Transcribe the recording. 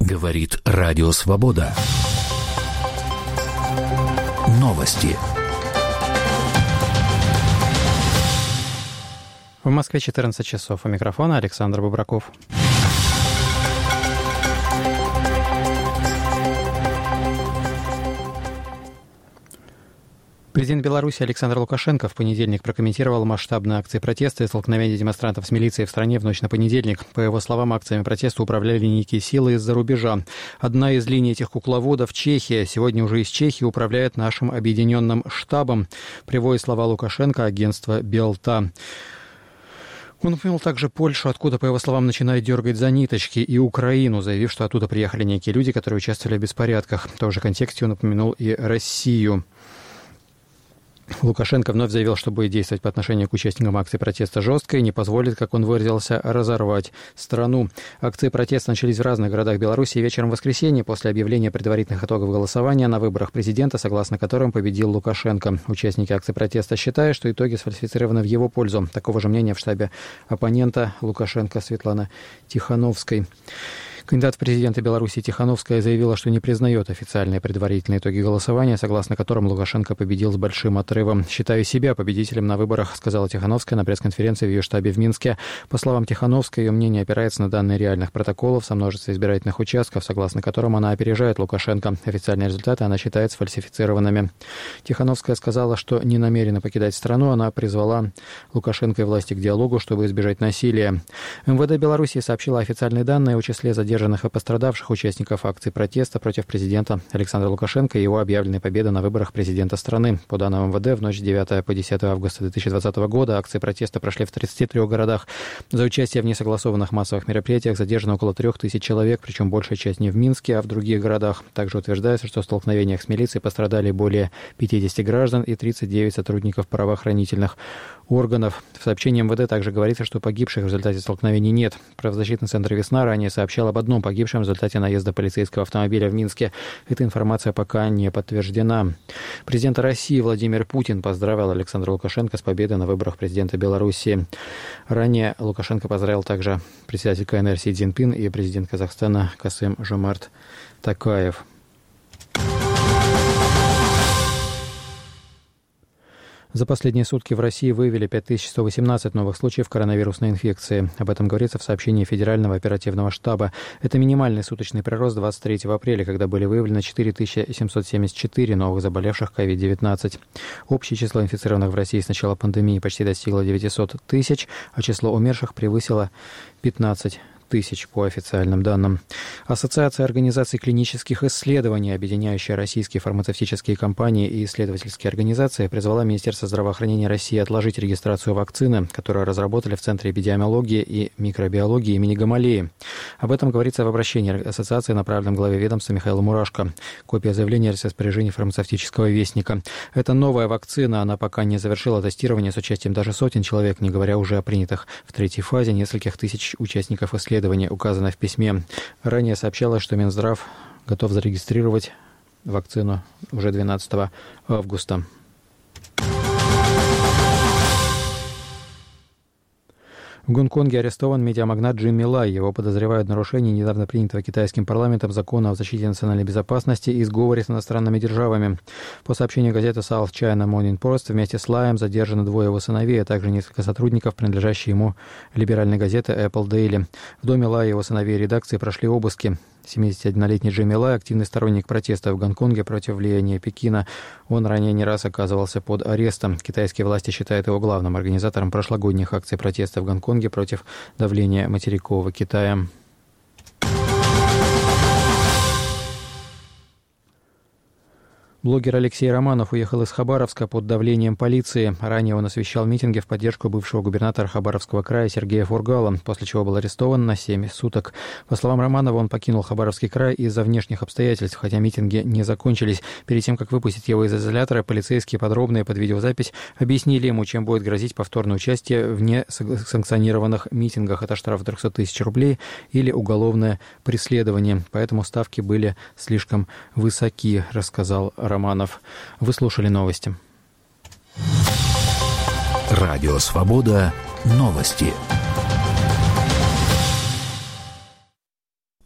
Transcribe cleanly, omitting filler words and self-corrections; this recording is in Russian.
Говорит Радио Свобода. Новости. В Москве 14 часов. У микрофона Александр Бубраков. Президент Беларуси Александр Лукашенко в понедельник прокомментировал масштабные акции протеста и столкновения демонстрантов с милицией в стране в ночь на понедельник. По его словам, акциями протеста управляли некие силы из-за рубежа. Одна из линий этих кукловодов — Чехия. Сегодня уже из Чехии управляет нашим объединенным штабом, приводит слова Лукашенко агентство Белта. Он упомянул также Польшу, откуда, по его словам, начинает дергать за ниточки, и Украину, заявив, что оттуда приехали некие люди, которые участвовали в беспорядках. В том же контексте он упомянул и Россию. Лукашенко вновь заявил, что будет действовать по отношению к участникам акции протеста жестко и не позволит, как он выразился, разорвать страну. Акции протеста начались в разных городах Беларуси вечером в воскресенье после объявления предварительных итогов голосования на выборах президента, согласно которым победил Лукашенко. Участники акции протеста считают, что итоги сфальсифицированы в его пользу. Такого же мнения в штабе оппонента Лукашенко Светланы Тихановской. Кандидат в президенты Беларуси Тихановская заявила, что не признает официальные предварительные итоги голосования, согласно которым Лукашенко победил с большим отрывом. «Считаю себя победителем на выборах», — сказала Тихановская на пресс-конференции в ее штабе в Минске. По словам Тихановской, ее мнение опирается на данные реальных протоколов со множеством избирательных участков, согласно которым она опережает Лукашенко. Официальные результаты она считает сфальсифицированными. Тихановская сказала, что не намерена покидать страну. Она призвала Лукашенко и власти к диалогу, чтобы избежать насилия. МВД Беларуси сообщила официальные данные о числе задержанных и пострадавших участников акций протеста против президента Александра Лукашенко и его объявленной победы на выборах президента страны. По данным МВД, в ночь с 9 по 10 августа 2020 года акции протеста прошли в 33 городах. За участие в несогласованных массовых мероприятиях задержано около 3000 человек, причем большая часть не в Минске, а в других городах. Также утверждается, что в столкновениях с милицией пострадали более 50 граждан и 39 сотрудников правоохранительных органов. В сообщении МВД также говорится, что погибших в результате столкновений нет. Правозащитный центр «Весна» ранее сообщал об одном погибшем в результате наезда полицейского автомобиля в Минске. Эта информация пока не подтверждена. Президент России Владимир Путин поздравил Александра Лукашенко с победой на выборах президента Беларуси. Ранее Лукашенко поздравил также председатель КНР Си Цзиньпин и президент Казахстана Касым-Жомарт Токаев. За последние сутки в России выявили 5118 новых случаев коронавирусной инфекции. Об этом говорится в сообщении Федерального оперативного штаба. Это минимальный суточный прирост 23 апреля, когда были выявлены 4774 новых заболевших COVID-19. Общее число инфицированных в России с начала пандемии почти достигло 900 тысяч, а число умерших превысило 15 тысяч по официальным данным. Ассоциация организаций клинических исследований, объединяющая российские фармацевтические компании и исследовательские организации, призвала Министерство здравоохранения России отложить регистрацию вакцины, которую разработали в Центре эпидемиологии и микробиологии имени Гамалеи. Об этом говорится в обращении ассоциации, направленном главе ведомства Михаилу Мурашко. Копия заявления из распоряжения фармацевтического вестника. Это новая вакцина, она пока не завершила тестирование с участием даже сотен человек, не говоря уже о принятых в третьей фазе нескольких тысяч участников исследования, указано в письме. Ранее сообщалось, что Минздрав готов зарегистрировать вакцину уже 12 августа. В Гонконге арестован медиамагнат Джимми Лай. Его подозревают в нарушении недавно принятого китайским парламентом закона о защите национальной безопасности и сговоре с иностранными державами. По сообщению газеты South China Morning Post, вместе с Лаем задержаны двое его сыновей, а также несколько сотрудников, принадлежащие ему либеральной газеты Apple Daily. В доме Лая и его сыновей и редакции прошли обыски. 71-летний Джимми Лай – активный сторонник протеста в Гонконге против влияния Пекина. Он ранее не раз оказывался под арестом. Китайские власти считают его главным организатором прошлогодних акций протеста в Гонконге против давления материкового Китая. Блогер Алексей Романов уехал из Хабаровска под давлением полиции. Ранее он освещал митинги в поддержку бывшего губернатора Хабаровского края Сергея Фургала, после чего был арестован на 7 суток. По словам Романова, он покинул Хабаровский край из-за внешних обстоятельств, хотя митинги не закончились. Перед тем, как выпустить его из изолятора, полицейские подробные под видеозапись объяснили ему, чем будет грозить повторное участие в несанкционированных митингах. Это штраф 300 тысяч рублей или уголовное преследование. Поэтому ставки были слишком высоки, рассказал Романов. Вы слушали новости. Радио «Свобода». Новости.